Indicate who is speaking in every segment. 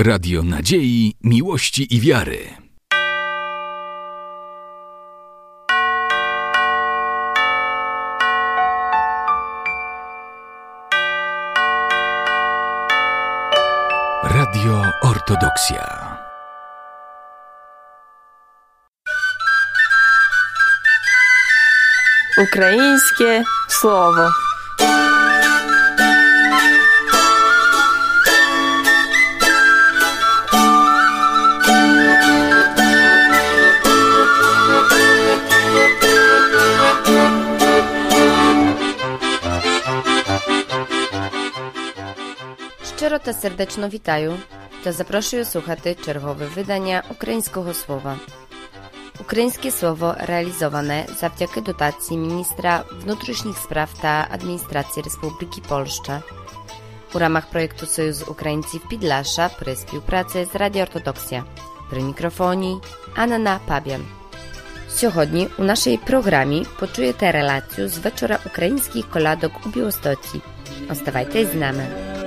Speaker 1: Radio nadziei, miłości i wiary. Radio Ortodoksja.
Speaker 2: Українське слово.
Speaker 3: Щиро та сердечно вітаю та запрошую слухати чергове видання українського слова. Українське слово реалізоване завдяки дотації міністра внутрішніх справ та адміністрації Республіки Польща у ramach проєкту Союз Українців Підляша при співпраці з Радіо Ортодоксія. При мікрофоні Anna Pabian. Сьогодні у нашій програмі почуєте релацію з вечора українських колядок у Białostoczi. Оставайтесь з нами.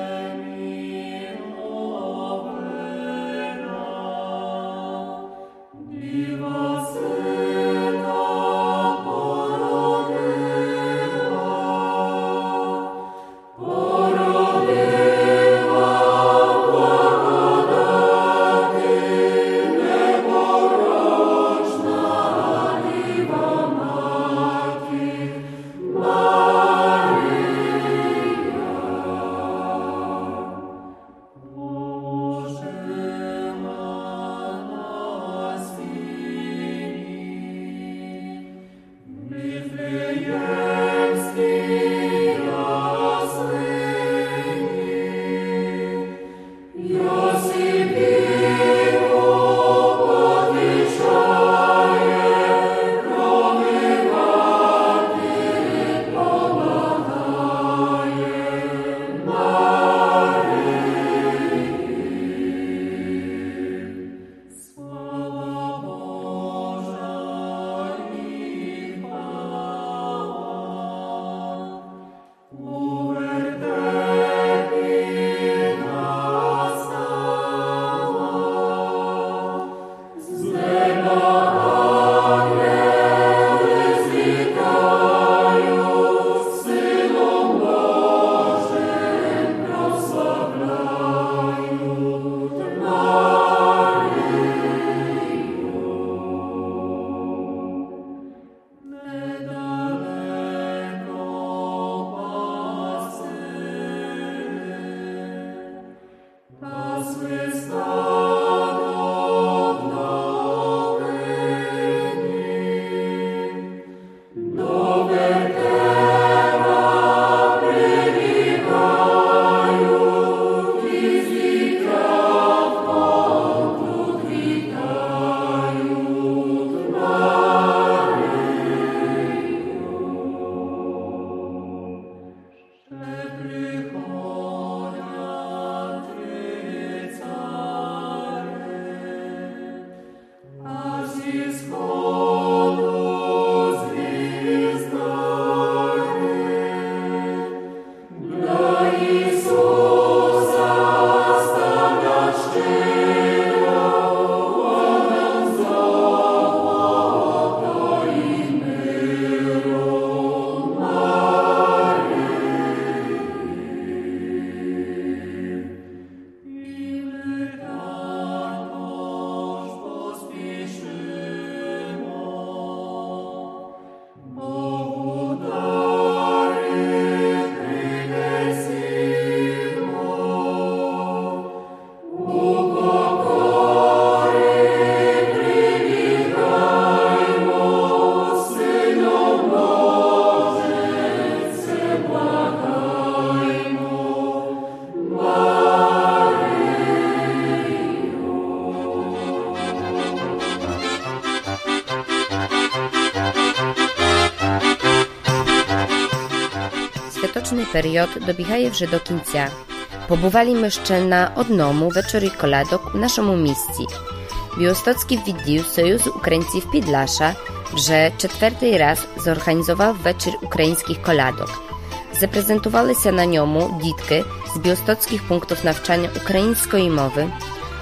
Speaker 3: Святочний період добігає вже до кінця. Побували ми ще на одному вечорі колядок у нашому місті. Białostocki відділ Союзу Українців Підляша вже четвертий раз зорганізував вечір українських колядок. Zaprezentowалися на ньому дітки з біостоцьких пунктів навчання української мови,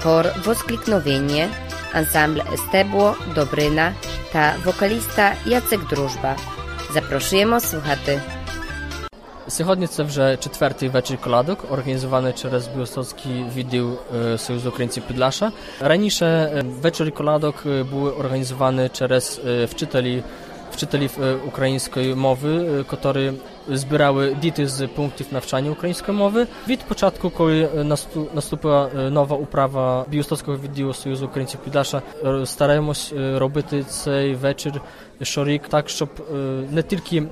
Speaker 3: хор Воскликновення, ансамбль Стебло, Добрина та вокаліста Яцек Дружба. Запрошуємо слухати.
Speaker 4: Сьогодні це вже четвертий вечір колядок, організований через Біостocький відділ Союзу українців Підляша. Раніше вечори колядок були організовані через вчителів української мови, які збирали діти з пунктів навчання української мови. Від початку, коли наступила нова управа Біостocького відділу Союзу українців Підляша, стараємось робити цей вечір щорік так, щоб не тільки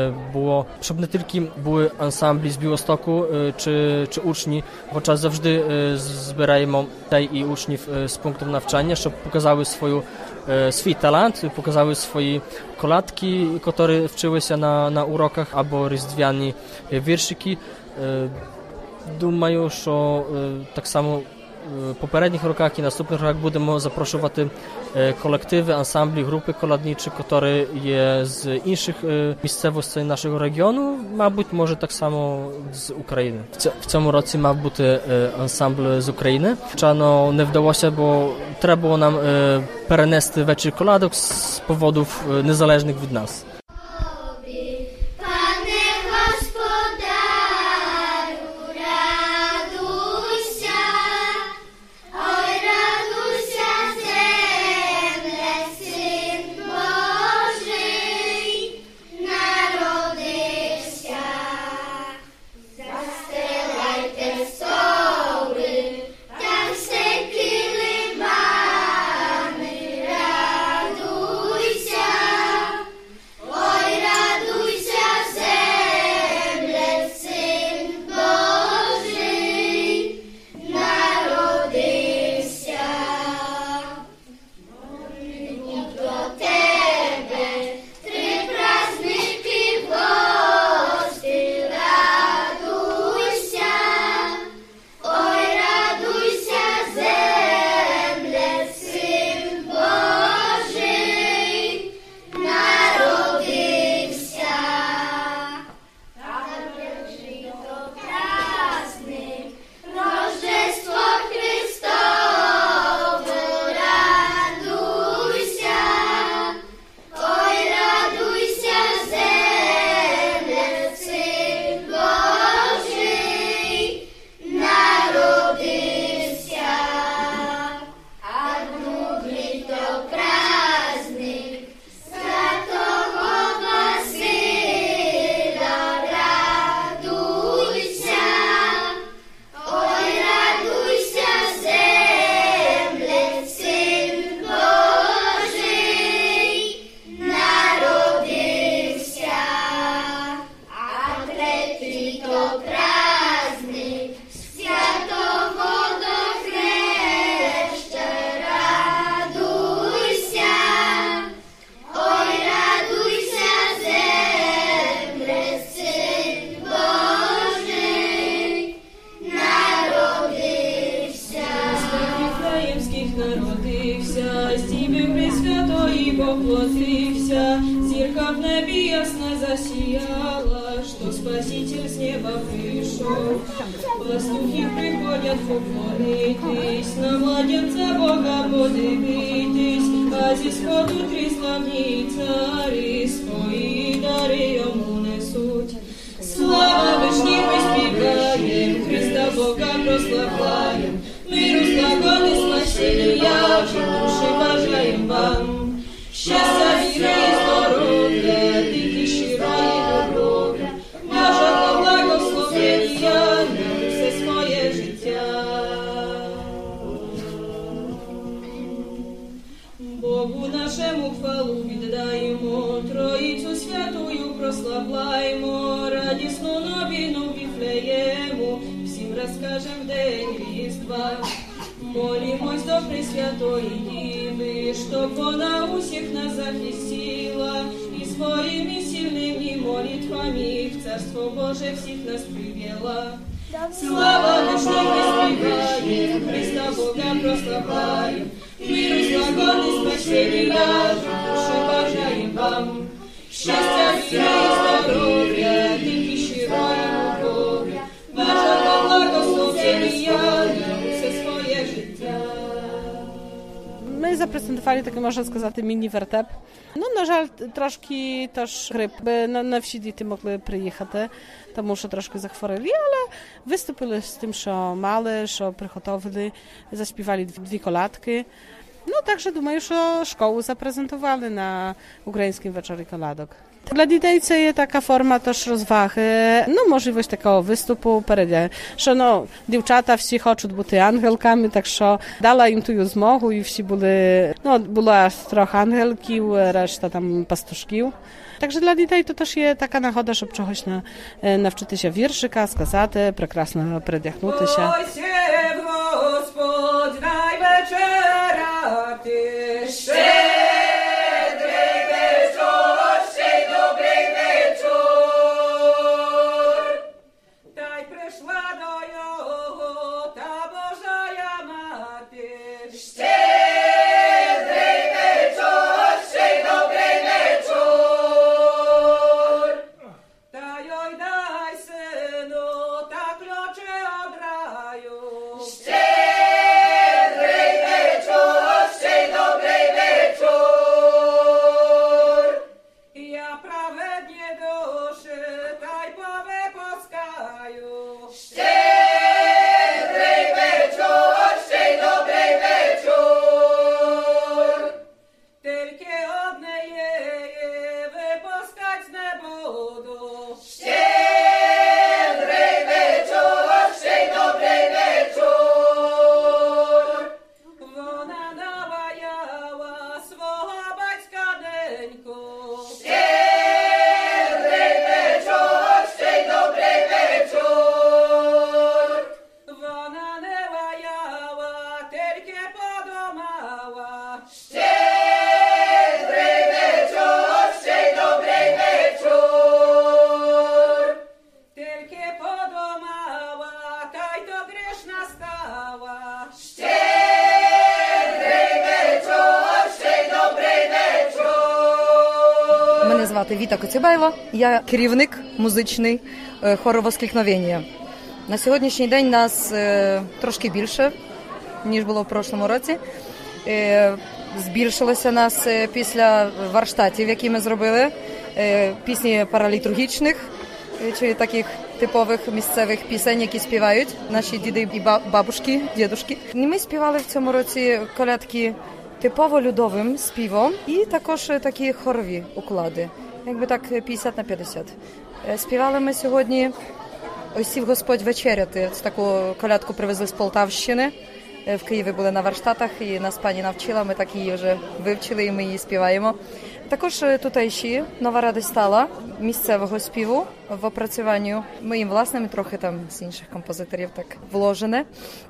Speaker 4: були ансамблі з Білостоку чи учні, хоча завжди збираємо дітей і учнів з пунктів навчання, щоб показали свій талант, показали свої колядки, які вчилися на уроках, або різдвяні віршики. Думаю, що так само в попередніх роках і наступних роках будемо запрошувати колективи, ансамблі, групи колядничі, які є з інших місцевостей нашого регіону, мабуть, може так само з України. В цьому році мав бути ансамбль з України, хоча не вдалося, бо треба було нам перенести вечір колядок з поводів незалежних від нас.
Speaker 5: Народився, з Діви Пресвятої воплотився, зірка в небі ясно засіяла, що Спаситель з неба прийшов. Пастухи приходять поклонитись, на младенця Бога подивитись, а зі сходу три славні цари свої дари йому несуть. Слава вишні ми співаєм, Христа Бога прославляєм, миру, славони, спасіння, душі бажаєм вам. Щастя, віри і здоров'я, діти щира і добров'я, Божого благословення на все своє життя. Богу нашему хвалу віддаємо, Троїцю святую прославляємо, радісну новину Віфлеєму всім розкажем в день Різдва. Молимось до Пресвятої Діви, щоб вона усіх нас захистила і своїми сильними молитвами в Царство Боже всіх нас привела. Слава вишній ми співаєм, Христа Бога прославляєм, миру, славони, спасіння, душі бажаєм вам. Щастя, віри і здоров'я, діти щира і любов'я, Божого благословення на все своє життя.
Speaker 6: Ми запрезентували такий, можна сказати, міні-вертеп. Ну, на жаль, трошки теж грип, на всі діти могли приїхати, тому що трошки захворіли, але виступили з тим, що мали, що приготовили, заспівали 2 колядки. Ну, також думаю, що школу запрезентували на Українському вечорі колядок. Dla дітей це є така форма теж розваги, ну, можливість такого виступу перед, що, дівчата всі хочуть бути ангелками, так що дала їм ту змогу і всі були, було трохи ангелків, решта там пастушків. Także dla дітей to też є така нагода, щоб чогось навчитися віршика, сказати, прекрасно передягнутися.
Speaker 5: Ой, сів Господь, найвечеряти, щедрий вечір, ще й добрий вечір. Та й прийшла до його та Божая мати, щедрий вечір, ще й добрий вечір. Та йой дай сину, та ключі од раю. Щедрий вечір, ще й добрий вечір. Я праведні душі, та й повипускаю. Щедрий вечір, ще й добрий вечір. Тільки однієї випускать не буду. Щедрий вечір, ще й добрий вечір. Вона наваяла свого батька неньку. Щедрий вечір, ще й добрий вечір. Вона не ваяла, тільки подумала. Щедрий вечір, ще й добрий вечір. Тільки подумала, та й то грішна стала. Щедрий вечір, ще й добрий вечір.
Speaker 7: Мене звати Віта Коцюбайло, я керівник музичний хору «Воскликновення». На сьогоднішній день нас трошки більше, ніж було в прошлому році. Збільшилося нас після варштатів, які ми зробили, пісні паралітургічних, чи таких типових місцевих пісень, які співають наші діди і бабушки, дідушки. Ми співали в цьому році колядки типово людовим співом і також такі хорові уклади, якби так 50/50. Співали ми сьогодні «Ой сів Господь вечеряти». Це таку колядку привезли з Полтавщини. В Києві були на варштатах, і нас пані навчила, ми так її вже вивчили, і ми її співаємо. Також тутейші «Нова радость стала» місцевого співу в опрацюванні моїм власним, трохи там з інших композиторів так вложене.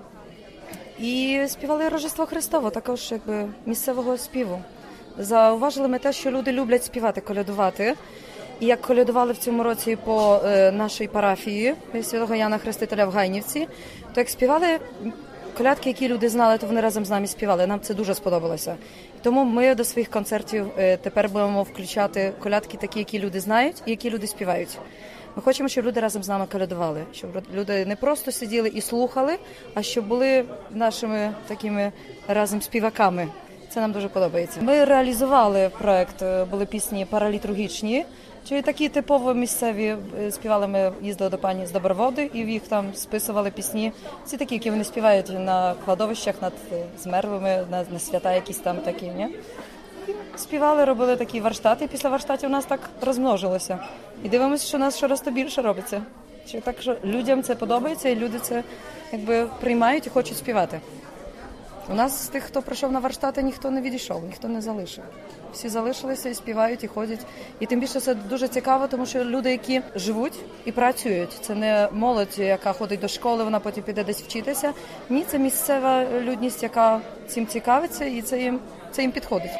Speaker 7: І співали Рождество Христово, також якби місцевого співу. Зауважили ми те, що люди люблять співати, колядувати. І як колядували в цьому році по нашій парафії Святого Яна Хрестителя в Гайнівці, то як співали колядки, які люди знали, то вони разом з нами співали. Нам це дуже сподобалося. Тому ми до своїх концертів тепер будемо включати колядки такі, які люди знають і які люди співають. Ми хочемо, щоб люди разом з нами колядували, щоб люди не просто сиділи і слухали, а щоб були нашими такими разом співаками. Це нам дуже подобається. Ми реалізували проект, були пісні паралітургічні, чи такі типово місцеві. Співали, ми їздили до пані з Доброводи, і їх там списували пісні. Ці такі, які вони співають на кладовищах над змерлими, на свята якісь там такі. Ні? Співали, робили такі варштати, і після варштатів у нас так розмножилося. І дивимося, що у нас щораз то більше робиться. Так що людям це подобається, і люди це якби приймають і хочуть співати. У нас з тих, хто прийшов на варштати, ніхто не відійшов, ніхто не залишив. Всі залишилися і співають, і ходять. І тим більше це дуже цікаво, тому що люди, які живуть і працюють, це не молодь, яка ходить до школи, вона потім піде десь вчитися. Ні, це місцева людність, яка цим цікавиться, і це їм підходить.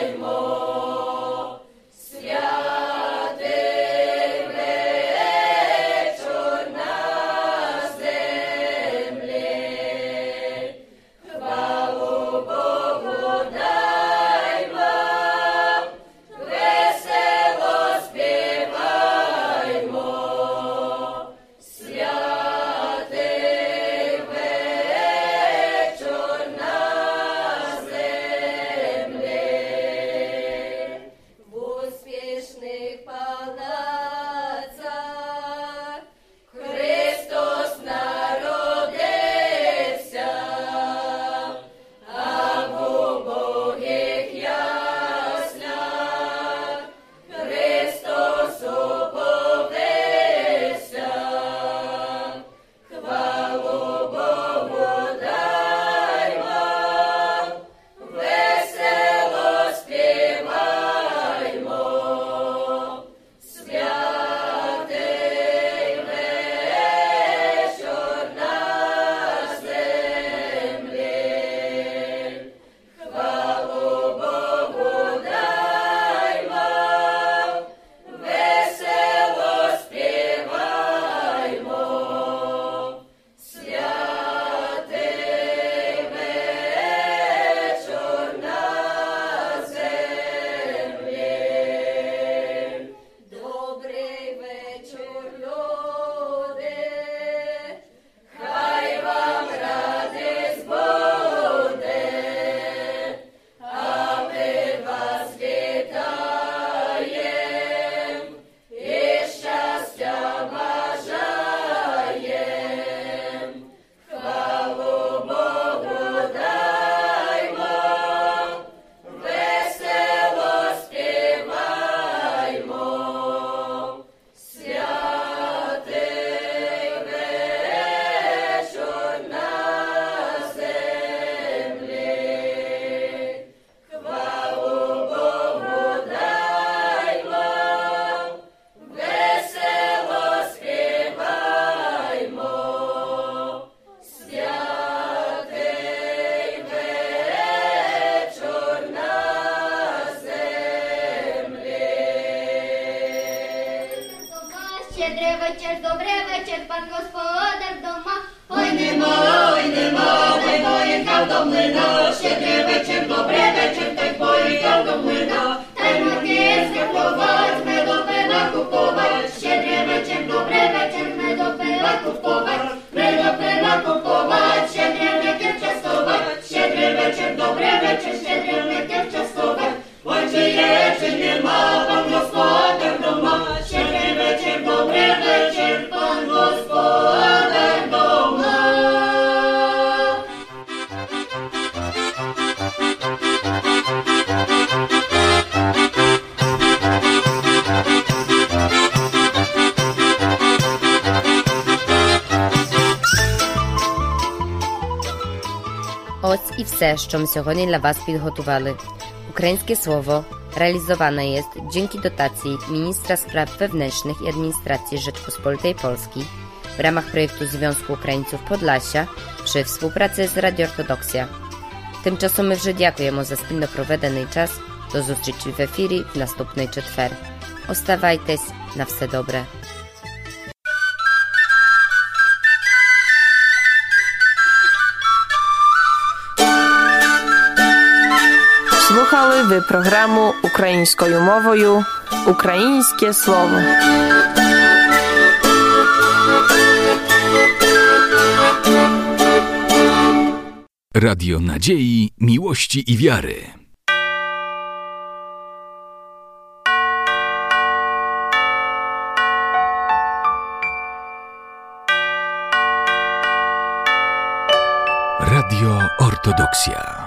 Speaker 5: Святий
Speaker 8: Щедрий вечір, добрий вечір, пан господар дома.
Speaker 5: Ой, нема, дай поїхав до млина. Щедрий вечір, добрий вечір, дай поїхав до млина.
Speaker 8: Та й муки скуповать, ми до пива купувать. Щедрий вечір, добрий вечір, ми до пива купувать.
Speaker 5: Ми до пива купувать, щедрий вечір частувать. Щедрий вечір, добрий вечір, щедрий вечір частувать. Ой, чи є, чи нема, пан господар дома. Щедрий вечір, добрий вечір, пан господар дома.
Speaker 3: Ось і все, що ми сьогодні для вас підготували. Українське слово realizowane jest dzięki dotacji Ministra Spraw Wewnętrznych i Administracji Rzeczpospolitej Polskiej w ramach projektu Związku Українців Podlasia przy współpracy z Radio Ortodoksja. Тимчасом ми вже дякуємо за спільно проведений час. До зустрічі в ефірі в наступний четвер. Оставайтесь, на все добре.
Speaker 2: Слухали ви програму українською мовою «Українське слово».
Speaker 1: Radio Nadziei, Miłości i Wiary. Radio Ortodoksja.